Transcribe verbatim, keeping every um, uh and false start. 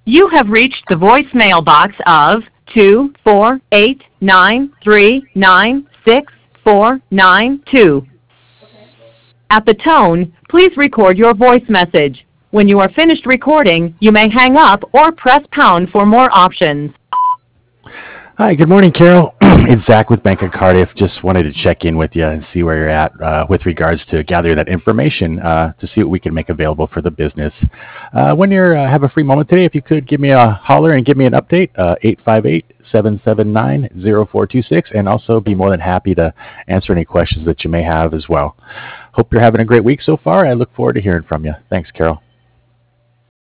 You have reached the voicemail box of two four eight nine three nine six four nine two. At the tone, please record your voice message. When you are finished recording, you may hang up or press pound for more options. Hi, good morning, Carol. It's Zach with Bank of Cardiff. Just wanted to check in with you and see where you're at uh, with regards to gather that information uh, to see what we can make available for the business. Uh, when you uh, have a free moment today, if you could give me a holler and give me an update, uh, eight five eight, seven seven nine, zero four two six, and also be more than happy to answer any questions that you may have as well. Hope you're having a great week so far. I look forward to hearing from you. Thanks, Carol.